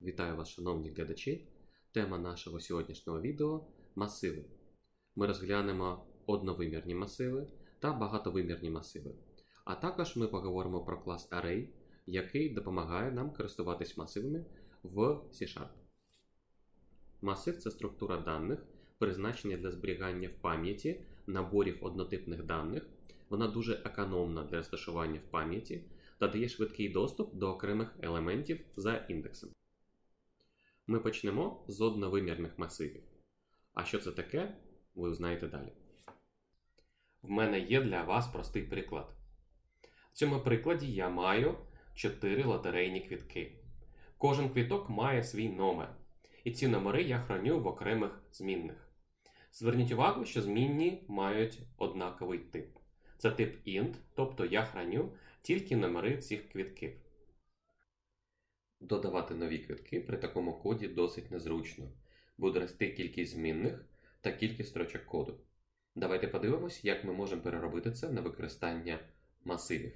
Вітаю вас, шановні глядачі! Тема нашого сьогоднішнього відео – масиви. Ми розглянемо одновимірні масиви та багатовимірні масиви. А також ми поговоримо про клас Array, який допомагає нам користуватись масивами в C#. Масив – це структура даних, призначена для зберігання в пам'яті наборів однотипних даних. Вона дуже економна для розташування в пам'яті та дає швидкий доступ до окремих елементів за індексом. Ми почнемо з одновимірних масивів. А що це таке, ви узнаєте далі. В мене є для вас простий приклад. В цьому прикладі я маю 4 лотерейні квитки. Кожен квиток має свій номер. І ці номери я храню в окремих змінних. Зверніть увагу, що змінні мають однаковий тип. Це тип int, тобто я храню тільки номери цих квитків. Додавати нові квитки при такому коді досить незручно. Буде рости кількість змінних та кількість строчок коду. Давайте подивимось, як ми можемо переробити це на використання масивів.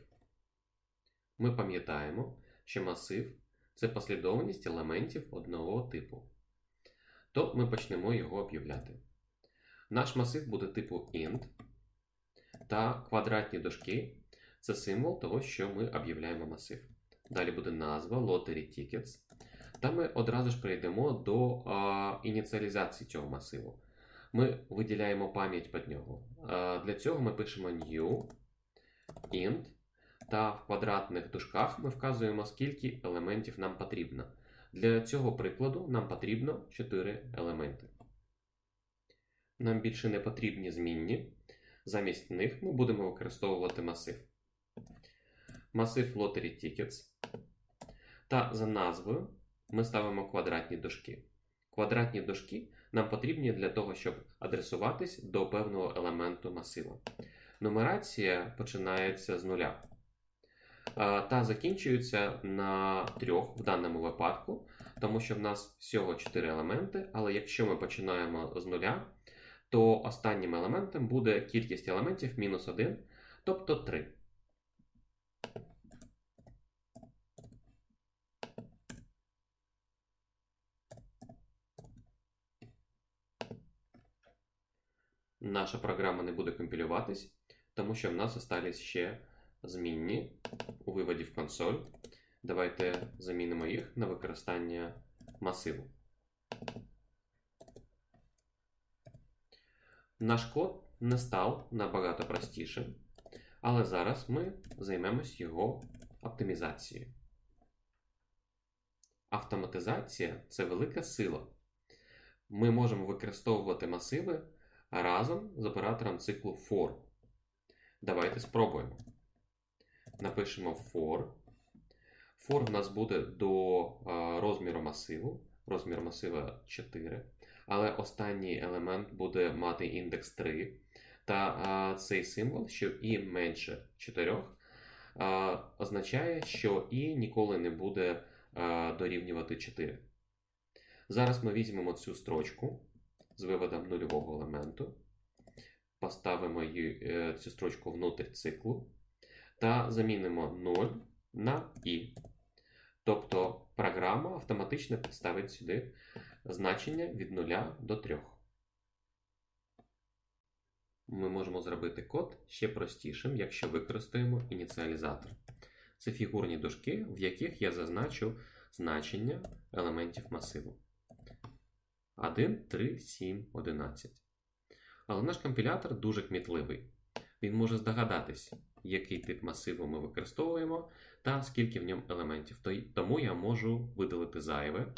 Ми пам'ятаємо, що масив – це послідовність елементів одного типу. То ми почнемо його об'являти. Наш масив буде типу int, та квадратні дужки – це символ того, що ми об'являємо масив. Далі буде назва Lottery Tickets. Та ми одразу ж перейдемо до ініціалізації цього масиву. Ми виділяємо пам'ять під нього. Для цього ми пишемо new int, та в квадратних дужках ми вказуємо, скільки елементів нам потрібно. Для цього прикладу нам потрібно 4 елементи. Нам більше не потрібні змінні. Замість них ми будемо використовувати масив. Масив Lottery Tickets. Та за назвою ми ставимо квадратні дужки. Квадратні дужки нам потрібні для того, щоб адресуватись до певного елементу масиву. Нумерація починається з нуля. Та закінчується на 3 в даному випадку, тому що в нас всього 4 елементи, але якщо ми починаємо з нуля, то останнім елементом буде кількість елементів мінус 1, тобто 3. Наша програма не буде компілюватись, тому що в нас залишились ще змінні у виводі в консоль. Давайте замінимо їх на використання масиву. Наш код не став набагато простішим, але зараз ми займемось його оптимізацією. Автоматизація – це велика сила. Ми можемо використовувати масиви разом з оператором циклу for. Давайте спробуємо. Напишемо for. For в нас буде до розміру масиву. Розмір масива 4. Але останній елемент буде мати індекс 3. Та цей символ, що і менше 4, означає, що і ніколи не буде дорівнювати 4. Зараз ми візьмемо цю строчку з виводом нульового елементу, поставимо цю строчку внутрі циклу та замінимо 0 на і. Тобто програма автоматично підставить сюди значення від 0 до 3. Ми можемо зробити код ще простішим, якщо використаємо ініціалізатор. Це фігурні дужки, в яких я зазначу значення елементів масиву. 1, 3, 7, 11. Але наш компілятор дуже кмітливий. Він може здогадатись, який тип масиву ми використовуємо та скільки в ньому елементів. Тому я можу видалити зайве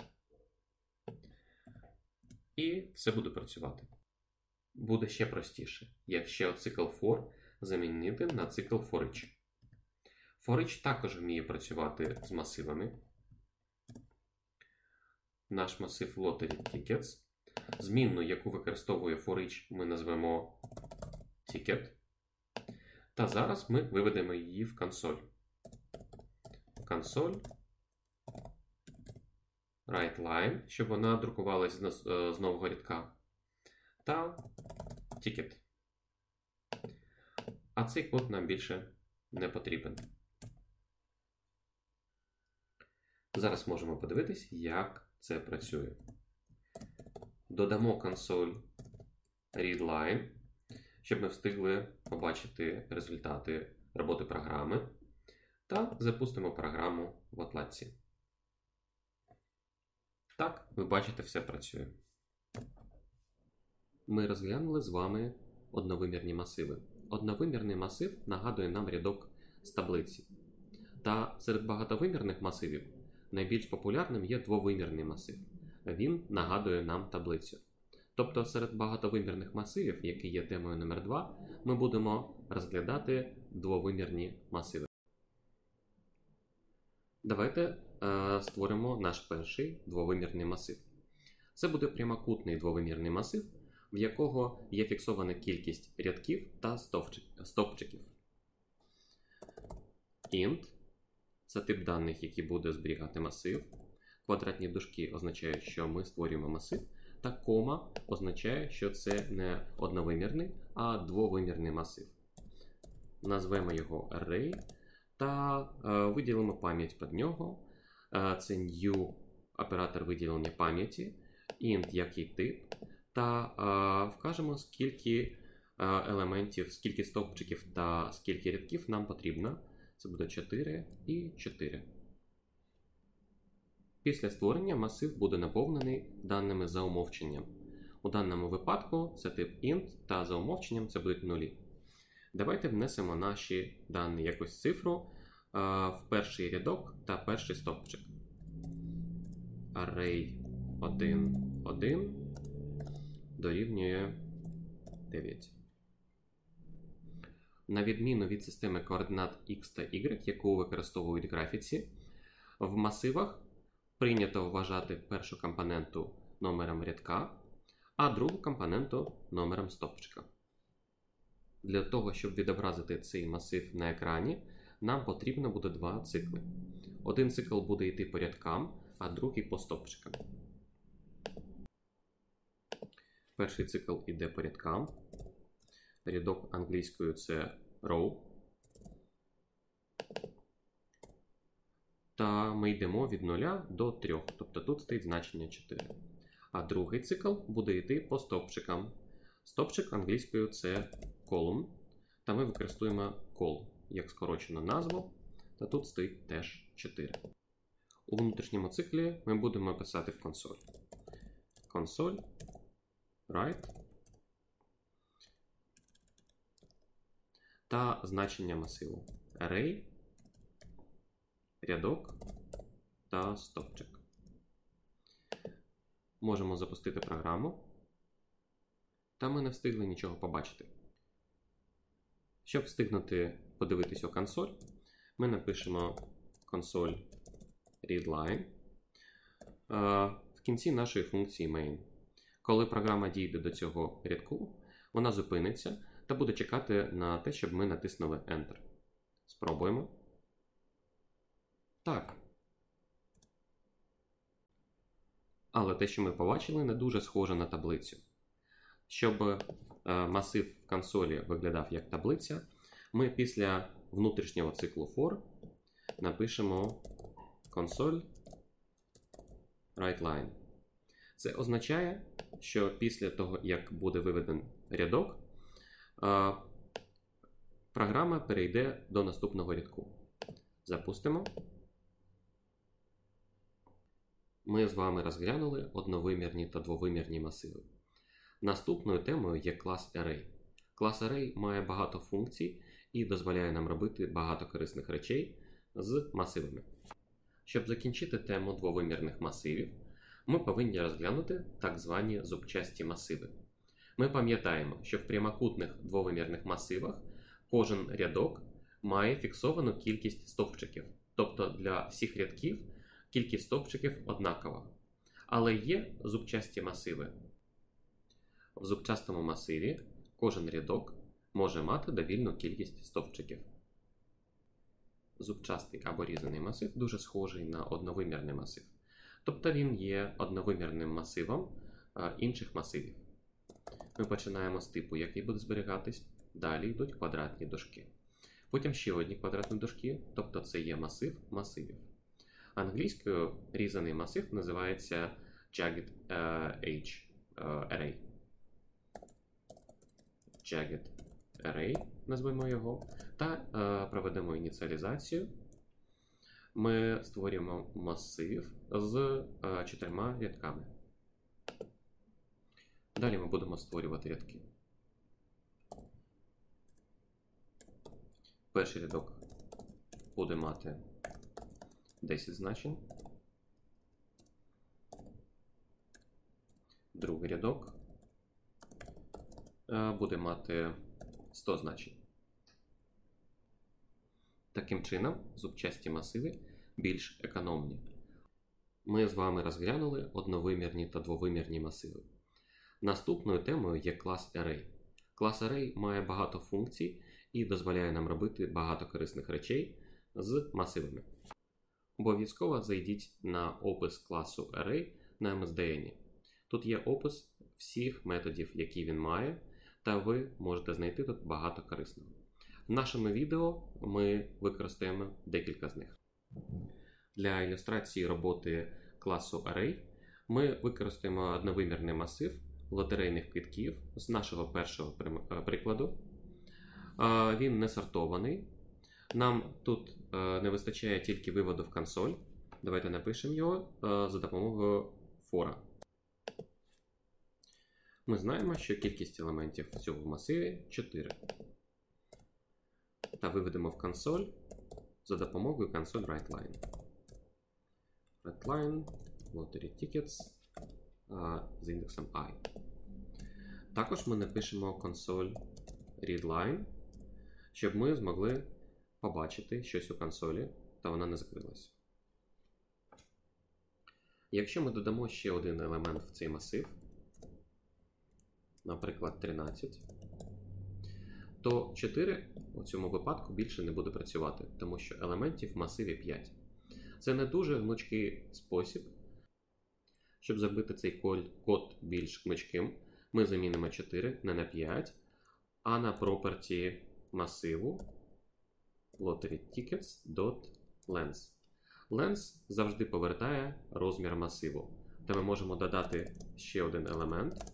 і все буде працювати. Буде ще простіше, якщо цикл for замінити на цикл forEach. forEach також вміє працювати з масивами. Наш масив Lottery Tickets. Змінну, яку використовує forEach, ми назвемо Ticket. Та зараз ми виведемо її в консоль. Консоль WriteLine, щоб вона друкувалась з нового рядка. Та Ticket. А цей код нам більше не потрібен. Зараз можемо подивитись, як це працює. Додамо консоль readline, щоб ми встигли побачити результати роботи програми, та запустимо програму в отладці. Так, ви бачите, все працює. Ми розглянули з вами одновимірні масиви. Одновимірний масив нагадує нам рядок з таблиці. Та серед багатовимірних масивів найбільш популярним є двовимірний масив. Він нагадує нам таблицю. Тобто серед багатовимірних масивів, які є темою номер 2, ми будемо розглядати двовимірні масиви. Давайте створимо наш перший двовимірний масив. Це буде прямокутний двовимірний масив, в якого є фіксована кількість рядків та стовпчиків. Int – це тип даних, який буде зберігати масив. Квадратні дужки означають, що ми створюємо масив. Та кома означає, що це не одновимірний, а двовимірний масив. Назвемо його array та виділимо пам'ять під нього. Це new оператор виділення пам'яті, int який тип, та вкажемо, скільки елементів, скільки стовпчиків та скільки рядків нам потрібно. Це буде 4 і 4. Після створення масив буде наповнений даними за умовченням. У даному випадку це тип int, та за умовченням це будуть нулі. Давайте внесемо наші дані, якусь цифру, в перший рядок та перший стовпчик. Array 1, 1 дорівнює 9. На відміну від системи координат x та y, яку використовують в графіці, в масивах прийнято вважати першу компоненту номером рядка, а другу компоненту номером стовпчика. Для того, щоб відобразити цей масив на екрані, нам потрібно буде два цикли. Один цикл буде йти по рядкам, а другий по стовпчикам. Перший цикл йде по рядкам. Рядок англійською це row. Та ми йдемо від 0 до 3, тобто тут стоїть значення 4. А другий цикл буде йти по стовпчикам. Стовпчик англійською це column, та ми використовуємо col як скорочену назву, та тут стоїть теж 4. У внутрішньому циклі ми будемо писати в консоль. Консоль, write, та значення масиву array, рядок та стовпчик. Можемо запустити програму, та ми не встигли нічого побачити. Щоб встигнути подивитись у консоль, ми напишемо консоль readline в кінці нашої функції main. Коли програма дійде до цього рядку, вона зупиниться та буде чекати на те, щоб ми натиснули Enter. Спробуємо. Так. Але те, що ми побачили, не дуже схоже на таблицю. Щоб масив в консолі виглядав як таблиця, ми після внутрішнього циклу for напишемо console writeLine. Це означає, що після того, як буде виведений рядок, програма перейде до наступного рядку. Запустимо. Ми з вами розглянули одновимірні та двовимірні масиви. Наступною темою є клас Array. Клас Array має багато функцій і дозволяє нам робити багато корисних речей з масивами. Щоб закінчити тему двовимірних масивів, ми повинні розглянути так звані зубчасті масиви. Ми пам'ятаємо, що в прямокутних двовимірних масивах кожен рядок має фіксовану кількість стовпчиків. Тобто для всіх рядків кількість стовпчиків однакова. Але є зубчасті масиви. В зубчастому масиві кожен рядок може мати довільну кількість стовпчиків. Зубчастий або різаний масив дуже схожий на одновимірний масив. Тобто він є одновимірним масивом інших масивів. Ми починаємо з типу, який буде зберігатись, далі йдуть квадратні дужки. Потім ще одні квадратні дужки, тобто це є масив масивів. Англійською різаний масив називається Jagged Edge Array. Jagged Array, назвемо його, та проведемо ініціалізацію. Ми створюємо масив з 4 рядками. Далі ми будемо створювати рядки. Перший рядок буде мати 10 значень. Другий рядок буде мати 100 значень. Таким чином, зубчасті масиви більш економні. Ми з вами розглянули одновимірні та двовимірні масиви. Наступною темою є клас Array. Клас Array має багато функцій і дозволяє нам робити багато корисних речей з масивами. Обов'язково зайдіть на опис класу Array на MSDN. Тут є опис всіх методів, які він має, та ви можете знайти тут багато корисного. В нашому відео ми використаємо декілька з них. Для ілюстрації роботи класу Array ми використаємо одновимірний масив лотерейних квитків з нашого першого прикладу. Він не сортований. Нам тут не вистачає тільки виводу в консоль. Давайте напишемо його за допомогою for. Ми знаємо, що кількість елементів в цьому масиві 4. Та виведемо в консоль за допомогою console WriteLine. WriteLine, lottery tickets з індексом I. Також ми напишемо консоль readline, щоб ми змогли побачити щось у консолі, та вона не закрилась. Якщо ми додамо ще один елемент в цей масив, наприклад 13, то 4 у цьому випадку більше не буде працювати, тому що елементів в масиві 5. Це не дуже гнучкий спосіб. Щоб зробити цей код більш гнучким, ми замінимо 4 не на 5, а на property масиву lotterytickets.length. Length завжди повертає розмір масиву. Та ми можемо додати ще один елемент,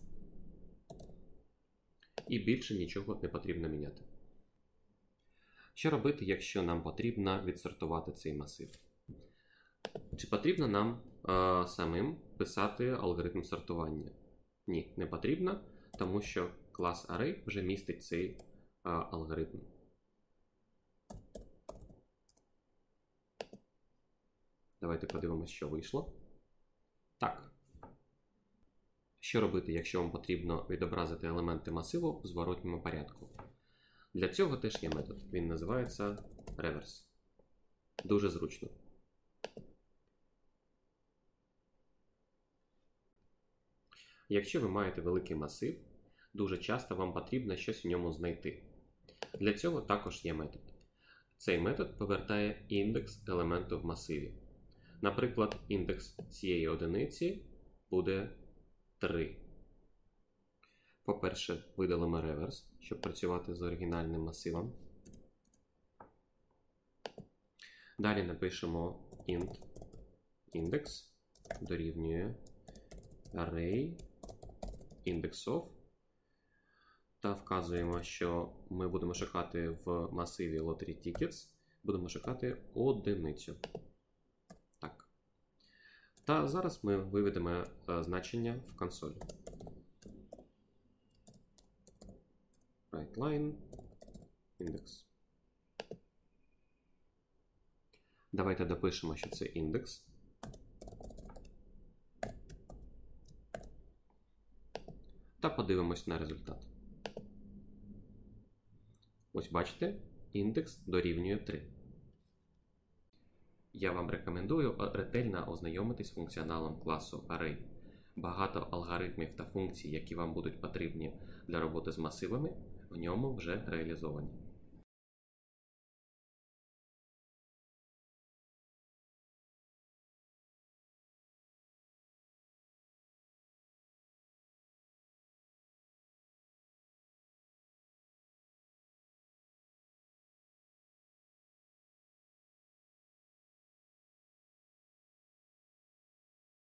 і більше нічого не потрібно міняти. Що робити, якщо нам потрібно відсортувати цей масив? Чи потрібно нам самим писати алгоритм сортування? Ні, не потрібно, тому що клас Array вже містить цей алгоритм. Давайте подивимось, що вийшло. Так. Що робити, якщо вам потрібно відобразити елементи масиву в зворотньому порядку? Для цього теж є метод. Він називається reverse. Дуже зручно. Якщо ви маєте великий масив, дуже часто вам потрібно щось в ньому знайти. Для цього також є метод. Цей метод повертає індекс елементу в масиві. Наприклад, індекс цієї одиниці буде 3. По-перше, видалимо реверс, щоб працювати з оригінальним масивом. Далі напишемо int index дорівнює array index_of та вказуємо, що ми будемо шукати в масиві lottery tickets, будемо шукати одиницю. Так. Та зараз ми виведемо значення в консоль. WriteLine index. Давайте допишемо, що це індекс. Та подивимось на результат. Ось бачите, індекс дорівнює 3. Я вам рекомендую ретельно ознайомитись з функціоналом класу Array. Багато алгоритмів та функцій, які вам будуть потрібні для роботи з масивами, в ньому вже реалізовані.